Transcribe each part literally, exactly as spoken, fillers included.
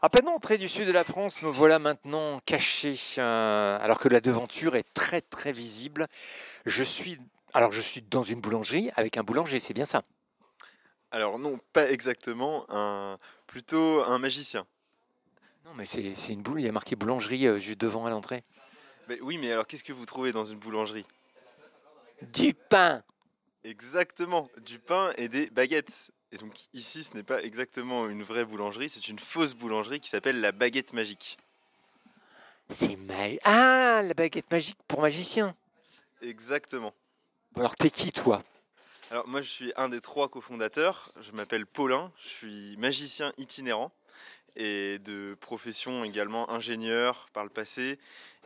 À peine entré du sud de la France, me voilà maintenant caché, euh, alors que la devanture est très très visible. Je suis, alors je suis dans une boulangerie avec un boulanger, c'est bien ça? Alors non, pas exactement, un plutôt un magicien. Non, mais c'est c'est une boule, il y a marqué boulangerie euh, juste devant à l'entrée. Mais oui, mais alors qu'est-ce que vous trouvez dans une boulangerie? Du pain! Exactement, du pain et des baguettes. Et donc ici, ce n'est pas exactement une vraie boulangerie, c'est une fausse boulangerie qui s'appelle la baguette magique. C'est mal. Ah, la baguette magique pour magicien. Exactement. Bon, alors t'es qui toi? Alors moi, je suis un des trois cofondateurs, je m'appelle Paulin, je suis magicien itinérant et de profession également ingénieur par le passé.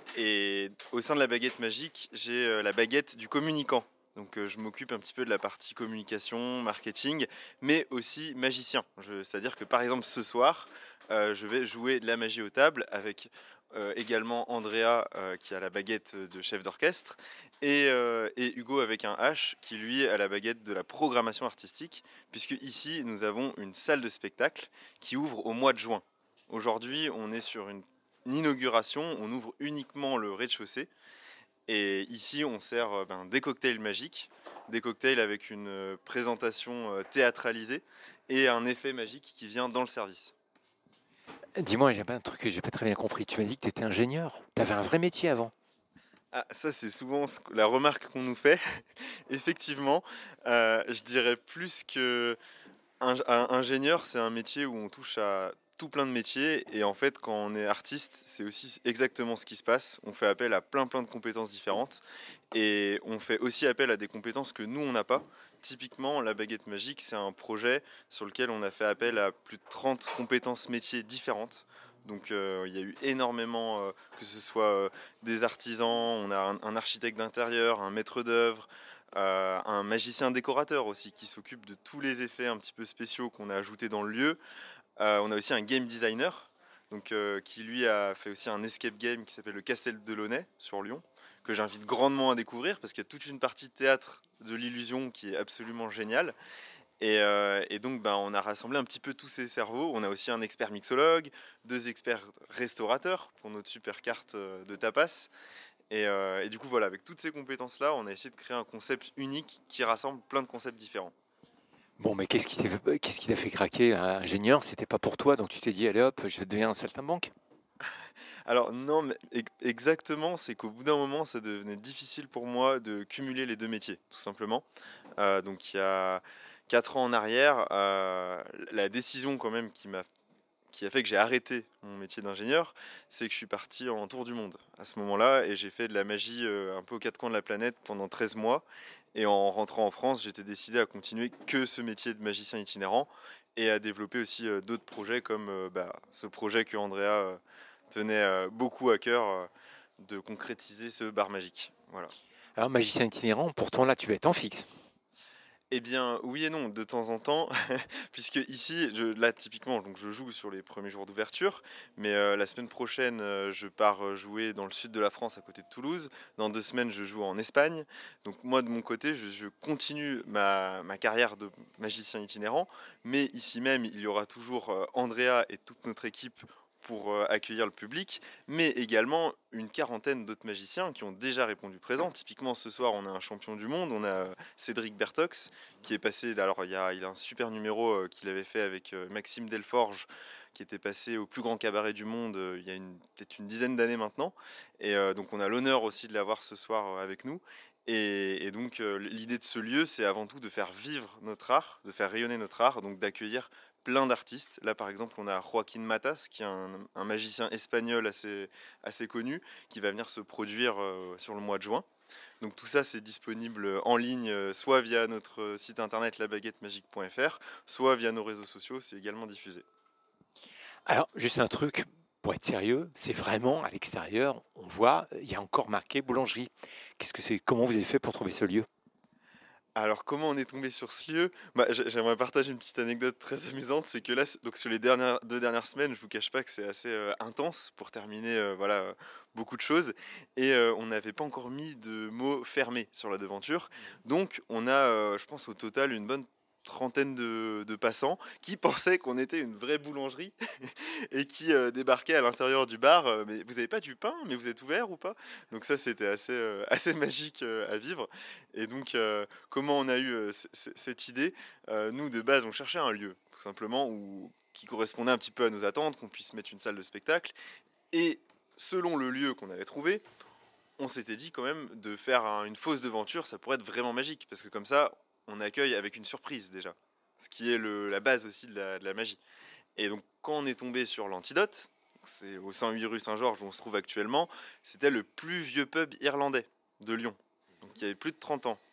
Et au sein de la baguette magique, j'ai euh, la baguette du communicant. Donc euh, je m'occupe un petit peu de la partie communication, marketing, mais aussi magicien. Je- C'est-à-dire que par exemple ce soir, euh, je vais jouer de la magie aux tables avec euh, également Andrea euh, qui a la baguette de chef d'orchestre et, euh, et Hugo avec un H qui lui a la baguette de la programmation artistique, puisque ici nous avons une salle de spectacle qui ouvre au mois de juin. Aujourd'hui, on est sur une inauguration, on ouvre uniquement le rez-de-chaussée. Et ici, on sert euh, ben, des cocktails magiques, des cocktails avec une euh, présentation euh, théâtralisée et un effet magique qui vient dans le service. Dis-moi, j'ai pas un truc que j'ai pas très bien compris. Tu m'as dit que t'étais ingénieur. T'avais un vrai métier avant. Ah, ça, c'est souvent ce que- la remarque qu'on nous fait. Effectivement, euh, je dirais plus que un, un- ingénieur, c'est un métier où on touche à tout plein de métiers. Et en fait, quand on est artiste, c'est aussi exactement ce qui se passe. On fait appel à plein plein de compétences différentes. Et on fait aussi appel à des compétences que nous, on n'a pas. Typiquement, la baguette magique, c'est un projet sur lequel on a fait appel à plus de trente compétences métiers différentes. Donc euh, il y a eu énormément, euh, que ce soit euh, des artisans, on a un, un architecte d'intérieur, un maître d'œuvre, euh, un magicien décorateur aussi qui s'occupe de tous les effets un petit peu spéciaux qu'on a ajoutés dans le lieu. Euh, on a aussi un game designer, donc, euh, qui lui a fait aussi un escape game qui s'appelle le Castel de Launay sur Lyon, que j'invite grandement à découvrir parce qu'il y a toute une partie de théâtre de l'illusion qui est absolument géniale. Et, euh, et donc ben, on a rassemblé un petit peu tous ces cerveaux. On a aussi un expert mixologue, deux experts restaurateurs pour notre super carte euh, de tapas. Et, euh, et du coup voilà, avec toutes ces compétences-là, on a essayé de créer un concept unique qui rassemble plein de concepts différents. Bon, mais qu'est-ce qui t'a qu'est-ce qui t'a fait craquer? Un ingénieur, c'était pas pour toi, donc tu t'es dit, allez hop, je vais devenir un saltimbanque. Alors non, mais e- exactement, c'est qu'au bout d'un moment, ça devenait difficile pour moi de cumuler les deux métiers, tout simplement. Euh, donc il y a quatre ans en arrière, euh, la décision quand même qui m'a qui a fait que j'ai arrêté mon métier d'ingénieur, c'est que je suis parti en tour du monde à ce moment-là et j'ai fait de la magie euh, un peu aux quatre coins de la planète pendant treize mois. Et en rentrant en France, j'étais décidé à continuer que ce métier de magicien itinérant et à développer aussi euh, d'autres projets comme euh, bah, ce projet que Andrea euh, tenait euh, beaucoup à cœur euh, de concrétiser ce bar magique. Voilà. Alors, magicien itinérant, pourtant là, tu vas être en fixe. Eh bien, oui et non, de temps en temps, puisque ici, je, là typiquement, donc je joue sur les premiers jours d'ouverture, mais euh, la semaine prochaine, euh, je pars euh, jouer dans le sud de la France, à côté de Toulouse. Dans deux semaines, je joue en Espagne. Donc moi, de mon côté, je, je continue ma, ma carrière de magicien itinérant, mais ici même, il y aura toujours euh, Andrea et toute notre équipe pour euh, accueillir le public, mais également une quarantaine d'autres magiciens qui ont déjà répondu présent. Typiquement, ce soir, on a un champion du monde, on a euh, Cédric Bertox, qui est passé. Alors, il y a, il a un super numéro euh, qu'il avait fait avec euh, Maxime Delforge, qui était passé au plus grand cabaret du monde euh, il y a une- peut-être une dizaine d'années maintenant. Et euh, donc, on a l'honneur aussi de l'avoir ce soir euh, avec nous. Et, et donc, euh, l'idée de ce lieu, c'est avant tout de faire vivre notre art, de faire rayonner notre art, donc d'accueillir plein d'artistes. Là, par exemple, on a Joaquin Matas, qui est un, un magicien espagnol assez, assez connu, qui va venir se produire euh, sur le mois de juin. Donc tout ça, c'est disponible en ligne, euh, soit via notre site internet la baguette magique point f r, soit via nos réseaux sociaux, c'est également diffusé. Alors, juste un truc, pour être sérieux, c'est vraiment à l'extérieur, on voit, il y a encore marqué boulangerie. Qu'est-ce que c'est? Comment vous avez fait pour trouver ce lieu? Alors comment on est tombé sur ce lieu? Bah, j'ai- j'aimerais partager une petite anecdote très amusante, c'est que là, c- donc sur les dernières, deux dernières semaines, je vous cache pas que c'est assez euh, intense pour terminer euh, voilà, euh, beaucoup de choses, et euh, on n'avait pas encore mis de mots fermés sur la devanture, donc on a, euh, je pense au total, une bonne trentaine de de passants qui pensaient qu'on était une vraie boulangerie et qui, heu, débarquaient à l'intérieur du bar, heu: «Mais vous avez pas du pain? Mais vous êtes ouverts ou pas?» Donc ça, c'était assez, heu, assez magique, heu, à vivre et donc heu, comment on a eu, heu, c c cette idée? Heu, nous, de base, on cherchait un lieu, tout simplement, où qui correspondait un petit peu à nos attentes, qu'on puisse mettre une salle de spectacle et selon le lieu qu'on avait trouvé, on s'était dit quand même de faire un une fausse devanture, ça pourrait être vraiment magique parce que comme ça, on accueille avec une surprise déjà, ce qui est le la base aussi de la de la magie et donc quand on est tombé sur l'Antidote, c'est au cent huit rue Saint-Georges où on se trouve actuellement, c'était le plus vieux pub irlandais de Lyon, donc il y avait plus de trente ans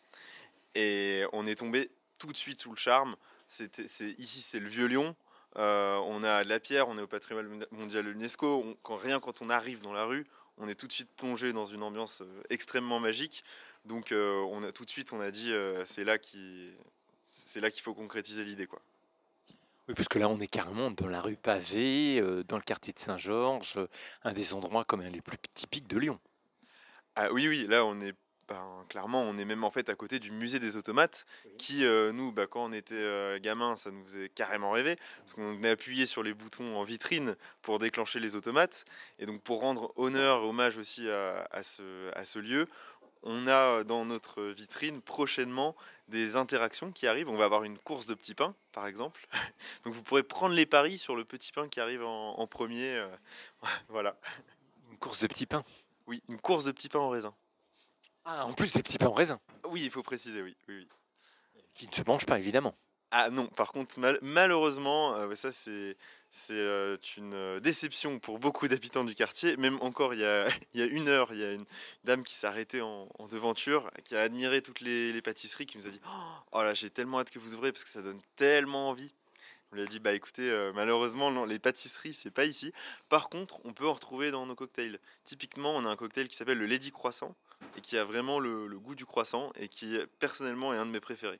et on est tombé tout de suite sous le charme. C'était c'est ici, c'est le vieux Lyon, heu, on a de la pierre, on est au patrimoine mona mondial de l'UNESCO, on quand rien quand on arrive dans la rue, on est tout de suite plongé dans une ambiance, heu, extrêmement magique donc heu, on a tout de suite, on a dit, heu: «C'est là qui c'est là qu'il faut concrétiser l'idée, quoi». Oui, parce que là, on est carrément dans la rue pavée, heu, dans le quartier de Saint-Georges, heu, un des endroits quand même les plus typiques de Lyon. Ah oui, oui, là, on est ben, clairement, on est même, en fait, à côté du musée des automates Oui. qui, heu, nous, bah, quand on était, heu, gamins, ça nous faisait carrément rêver parce qu'on est appuyé sur les boutons en vitrine pour déclencher les automates et donc pour rendre honneur et hommage aussi à à ce à ce lieu, on a, heu, dans notre vitrine prochainement des interactions qui arrivent. On va avoir une course de petits pains, par exemple, donc vous pourrez prendre les paris sur le petit pain qui arrive en en premier, heu, voilà. Une course de petits pains. Oui, une course de petits pains en raisin. Ah, en plus des petits pains en raisin, Oui, il faut préciser, oui, oui, oui. qui ne se mangent pas évidemment. Ah non, par contre, mal malheureusement, heu, ça c'est c'est, heu, une, heu, déception pour beaucoup d'habitants du quartier. Même encore il y a il y a une heure, il y a une dame qui s'est arrêtée en en devanture, qui a admiré toutes les les pâtisseries, qui nous a dit: «Oh là, j'ai tellement hâte que vous ouvriez parce que ça donne tellement envie». On lui a dit: «Bah écoutez, heu, malheureusement non, les pâtisseries, c'est pas ici. Par contre, on peut en retrouver dans nos cocktails». Typiquement, on a un cocktail qui s'appelle le Lady Croissant et qui a vraiment le le goût du croissant et qui, personnellement, est un de mes préférés.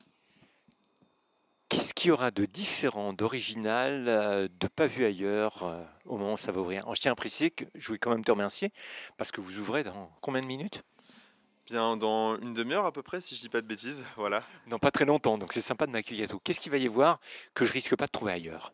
Qu'est-ce qu'il y aura de différent, d'original, heu, de pas vu ailleurs, heu, au moment où ça va ouvrir? Alors je tiens à préciser que je voulais quand même te remercier parce que vous ouvrez dans combien de minutes? Bien, dans une demi heure à peu près, si je dis pas de bêtises, voilà. Dans pas très longtemps, donc c'est sympa de m'accueillir et tout. Qu'est-ce qu'il va y avoir que je risque pas de trouver ailleurs?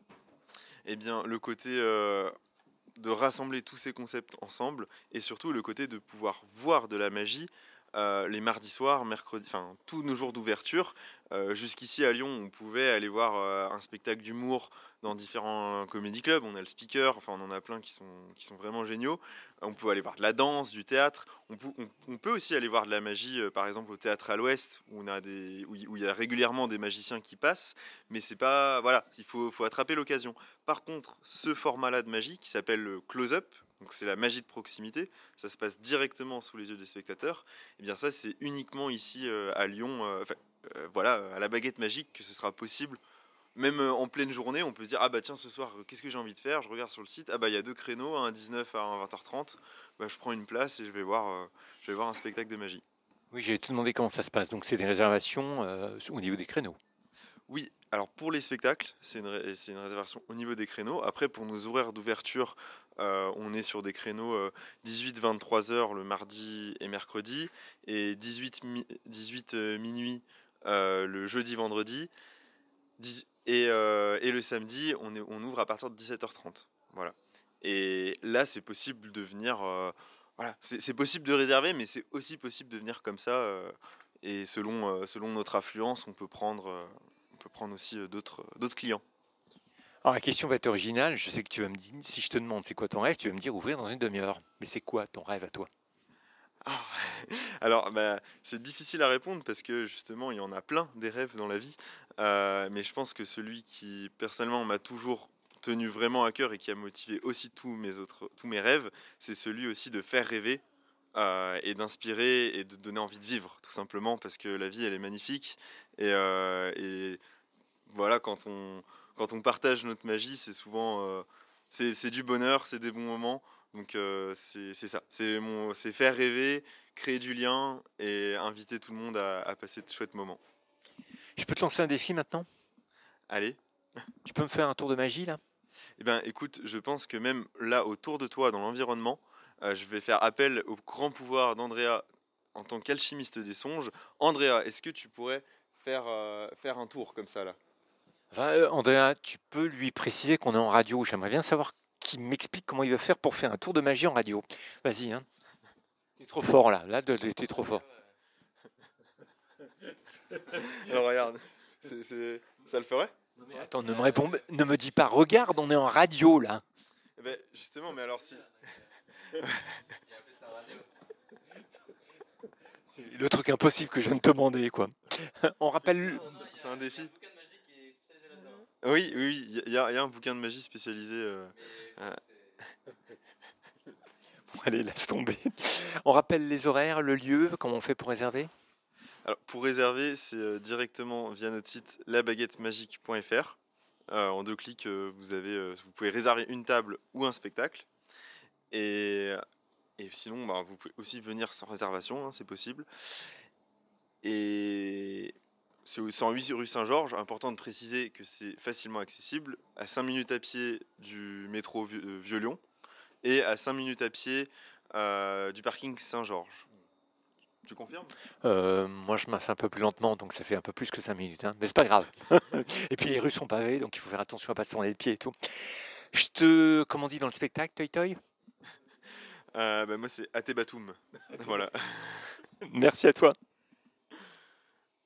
Eh bien, le côté, heu, de rassembler tous ces concepts ensemble et surtout le côté de pouvoir voir de la magie, heu, les mardis soirs, mercredis enfin tous nos jours d'ouverture. Heu, jusqu'ici à Lyon, on pouvait aller voir, heu, un spectacle d'humour dans différents comédie clubs. On a le Speaker, enfin on en a plein qui sont qui sont vraiment géniaux. On peut aller voir de la danse, du théâtre. On pou on on peut aussi aller voir de la magie, heu, par exemple au théâtre à l'Ouest où on a des où il où il y a régulièrement des magiciens qui passent, mais c'est pas voilà, il faut faut attraper l'occasion. Par contre, ce format-là de magie qui s'appelle le close-up, donc c'est la magie de proximité, ça se passe directement sous les yeux des spectateurs. Et bien ça, c'est uniquement ici, heu, à Lyon, heu, enfin, heu, voilà, à la Baguette Magique que ce sera possible. Même, heu, en pleine journée, on peut se dire: «Ah bah tiens, ce soir, heu, qu'est-ce que j'ai envie de faire?» Je regarde sur le site, ah bah il y a deux créneaux, un à dix-neuf, un à vingt heures trente. Bah, je prends une place et je vais voir, heu, je vais voir un spectacle de magie. Oui, j'allais te demander comment ça se passe, donc c'est des réservations, heu, au niveau des créneaux? Oui, alors pour les spectacles, c'est une ré c'est une réservation au niveau des créneaux. Après pour nos horaires d'ouverture, heu, on est sur des créneaux, heu, dix-huit-vingt-trois heures le mardi et mercredi et dix-huit mi dix-huit, heu, minuit, heu, le jeudi, vendredi, dix et heu et le samedi, on est on ouvre à partir de dix-sept heures trente. Voilà et là, c'est possible de venir, heu, voilà, c'est c'est possible de réserver, mais c'est aussi possible de venir comme ça, heu et selon, heu, selon notre affluence, on peut prendre, heu, on peut prendre aussi, heu, d'autres, d'autres clients. Alors la question va être originale, je sais que tu vas me dire si je te demande: «C'est quoi ton rêve?» tu vas me dire: «Ouvrir dans une demi heure». Mais c'est quoi ton rêve à toi? Ah! Alors, bah, c'est difficile à répondre parce que justement, il y en a plein des rêves dans la vie, heu, mais je pense que celui qui personnellement m'a toujours tenu vraiment à cœur et qui a motivé aussi tous mes autres tous mes rêves, c'est celui aussi de faire rêver, heu et d'inspirer et de donner envie de vivre, tout simplement parce que la vie, elle est magnifique et heu et voilà, quand on quand on partage notre magie, c'est souvent, heu, c'est c'est du bonheur, c'est des bons moments, donc heu, c'est c'est ça. C'est mon c'est faire rêver, créer du lien et inviter tout le monde à à passer de chouettes moments. Je peux te lancer un défi maintenant? Allez, Tu peux me faire un tour de magie là? eh ben, écoute, je pense que même là, autour de toi, dans l'environnement, heu, je vais faire appel au grand pouvoir d'Andrea en tant qu'alchimiste des songes. Andrea, est-ce que tu pourrais faire, euh, faire un tour comme ça là. Enfin, euh, Andrea, tu peux lui préciser qu'on est en radio. J'aimerais bien savoir qu'il m'explique comment il va faire pour faire un tour de magie en radio. Vas-y, hein. T'es trop fort là, là de- de- t'es trop fort. Alors regarde, c'est, c'est- ça le ferait? Non, mais attends, ne me réponds, ne me dis pas, regarde, on est en radio là. Eh ben, justement, mais alors si. C'est le truc impossible que je viens de te demander, quoi. On rappelle. C'est un défi. Oui, oui, oui, il y, a- il y a un bouquin de magie spécialisé. euh, euh, Bon, allez, laisse tomber. On rappelle les horaires, le lieu, comment on fait pour réserver? Alors, pour réserver, c'est euh, directement via notre site la baguette magique point f r. Euh, en deux clics, euh, vous, avez, euh, vous pouvez réserver une table ou un spectacle. Et, et sinon, bah, vous pouvez aussi venir sans réservation, hein, c'est possible. Et c'est au cent huit rue Saint-Georges. Important de préciser que c'est facilement accessible, à cinq minutes à pied du métro Vieux- euh, Vieux-Lyon et à cinq minutes à pied euh, du parking Saint-Georges. Tu confirmes? Euh, moi, je marche un peu plus lentement, donc ça fait un peu plus que cinq minutes, hein. Mais c'est pas grave. Et puis les rues sont pavées, donc il faut faire attention à pas se tourner les pieds et tout. Je te, comment on dit dans le spectacle, Toy Toy? Euh, bah, moi, c'est Atebatoum. Voilà. Merci à toi.